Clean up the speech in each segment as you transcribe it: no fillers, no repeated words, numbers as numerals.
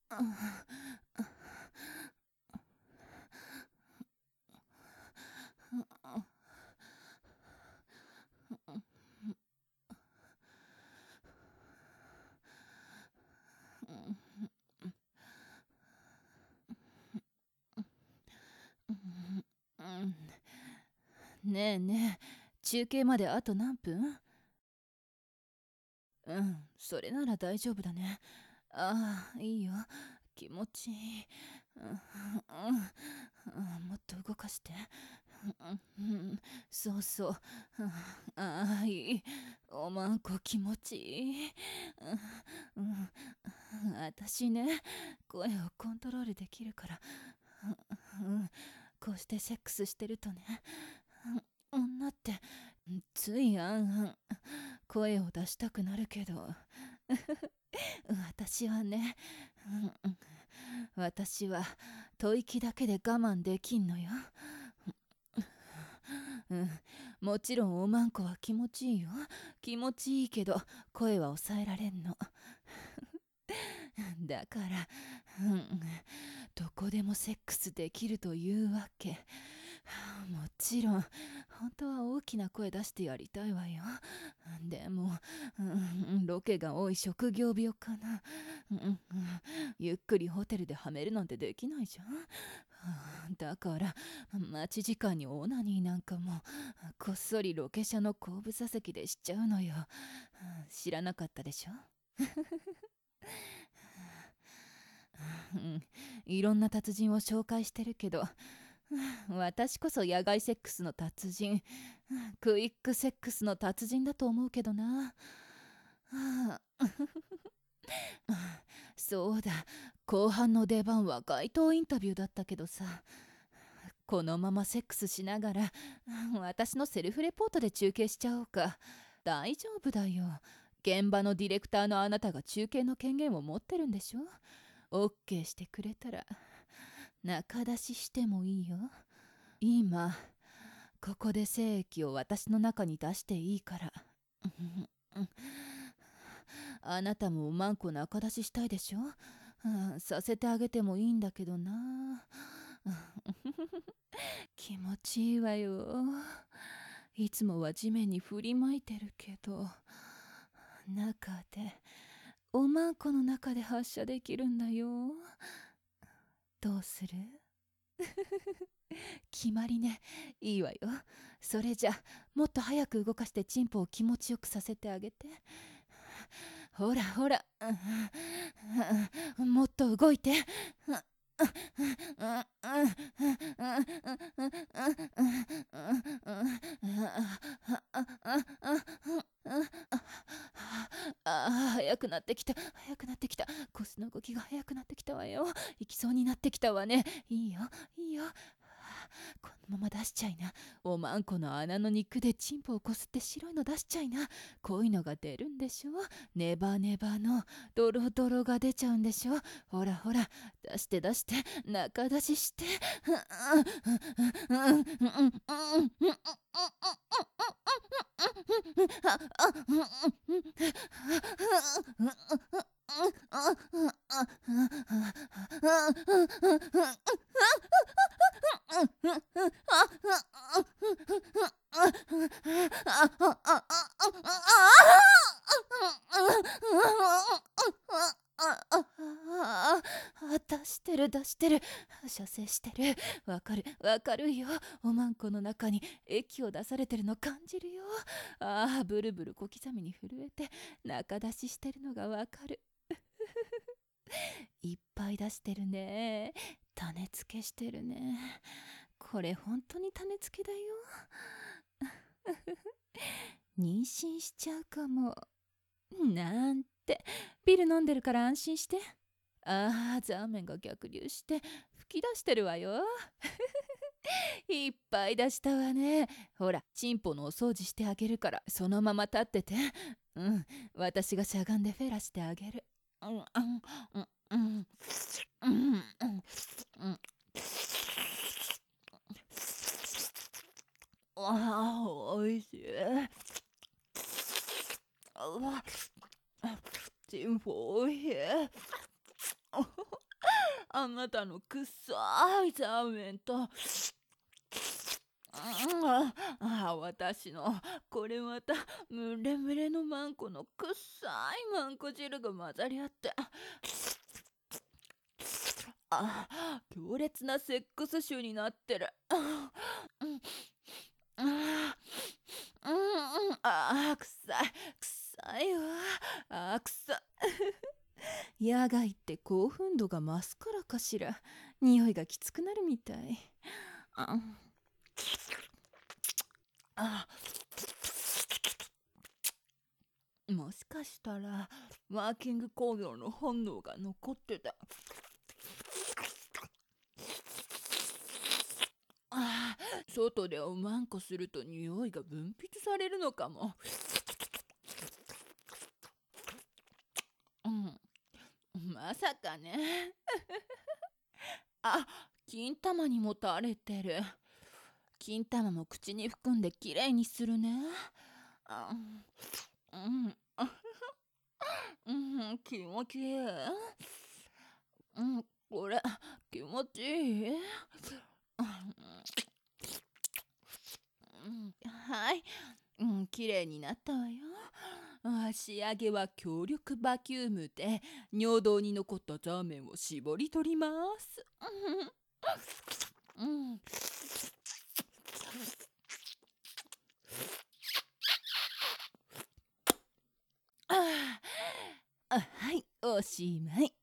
ねえねえ、中継まであと何分？それなら大丈夫だね。ああ、いいよ。気持ちいい。もっと動かして。そうそう。ああ、いい。おまんこ気持ちいい。私ね、声をコントロールできるから、こうしてセックスしてるとね、女ってつい声を出したくなるけど、私はね、私は吐息だけで我慢できんのよ。もちろんおまんこは気持ちいいよ。気持ちいいけど声は抑えられんの。だから、どこでもセックスできるというわけ。もちろん本当は大きな声出してやりたいわよ。でも、ロケが多い職業病かな。ゆっくりホテルではめるなんてできないじゃん。だから待ち時間にオナニーなんかもこっそりロケ車の後部座席でしちゃうのよ。知らなかったでしょ？いろんな達人を紹介してるけど、私こそ野外セックスの達人、クイックセックスの達人だと思うけどな。そうだ、後半の出番は街頭インタビューだったけどさ、このままセックスしながら私のセルフレポートで中継しちゃおうか。大丈夫だよ。現場のディレクターのあなたが中継の権限を持ってるんでしょ？ OK してくれたら中出ししてもいいよ。今ここで精液を私の中に出していいから。あなたもおまんこ中出ししたいでしょ？させてあげてもいいんだけどな。気持ちいいわよ。いつもは地面に振りまいてるけど、中でおまんこの中で発射できるんだよ。どうする？決まりね。いいわよ。それじゃもっと早く動かしてチンポを気持ちよくさせてあげて。ほらほら、もっと動いて。早くなってきた、早くなってきた。腰の動きが早くなってきたわよ。行きそうになってきたわね。いいよ、いいよ。このまま出しちゃいな。おまんこの穴の肉でチンポをこすって白いの出しちゃいな。こういうのが出るんでしょ？ネバネバのドロドロが出ちゃうんでしょ？ほらほら、出して出して、中出しして。出してる出してる、射精してる。わかるわかるよ。おまんこの中に液を出されてるの感じるよ。ブルブル小刻みに震えて中出ししてるのがわかる。いっぱい出してるね。種付けしてるね。これ本当に種付けだよ。妊娠しちゃうかも。なんて。ビール飲んでるから安心して。ザーメンが逆流して吹き出してるわよ。いっぱい出したわね。ほら、チンポのお掃除してあげるからそのまま立ってて。私がしゃがんでフェラしてあげる。おいしい。チンポおいしい。 あなたのくっさいザーメンと、私のこれまたムレムレのマンコのくっさいマンコ汁が混ざり合って、強烈なセックス臭になってる。臭い臭いわ。臭い。野外って興奮度が増すからかしら。匂いがきつくなるみたい。もしかしたらワーキング工業の本能が残ってた。外でおまんこすると匂いが分泌されるのかも。まさかね。金玉にも垂れてる。金玉も口に含んできれいにするね。気持ちいい。これ気持ちいい。はい、きれいになったわよ。仕上げは強力バキュームで尿道に残ったザーメンを絞り取ります。はい、おしまい。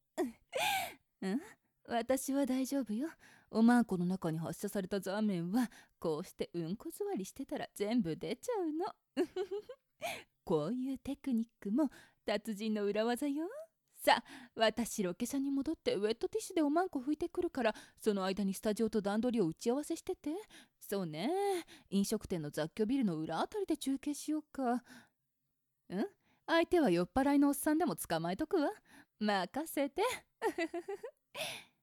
私は大丈夫よ。おまんこの中に発射されたザーメンはこうしてうんこ座りしてたら全部出ちゃうの。こういうテクニックも達人の裏技よ。さあ、私ロケ車に戻ってウェットティッシュでおまんこ拭いてくるから、その間にスタジオと段取りを打ち合わせしてて。そうね、飲食店の雑居ビルの裏あたりで中継しようか。相手は酔っ払いのおっさんでも捕まえとくわ。任せて。